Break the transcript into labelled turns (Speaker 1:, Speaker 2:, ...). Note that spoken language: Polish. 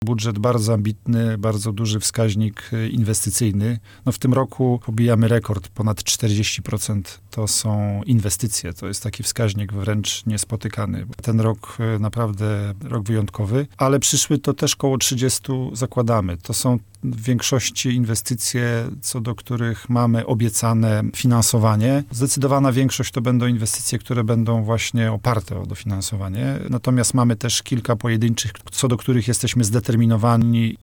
Speaker 1: budżet bardzo ambitny, bardzo duży wskaźnik inwestycyjny. No w tym roku pobijamy rekord, ponad 40% to są inwestycje. To jest taki wskaźnik wręcz niespotykany. Ten rok naprawdę rok wyjątkowy, ale przyszły to też koło 30 zakładamy. To są w większości inwestycje, co do których mamy obiecane finansowanie. Zdecydowana większość to będą inwestycje, które będą właśnie oparte o dofinansowanie. Natomiast mamy też kilka pojedynczych, co do których jesteśmy zdeterminowani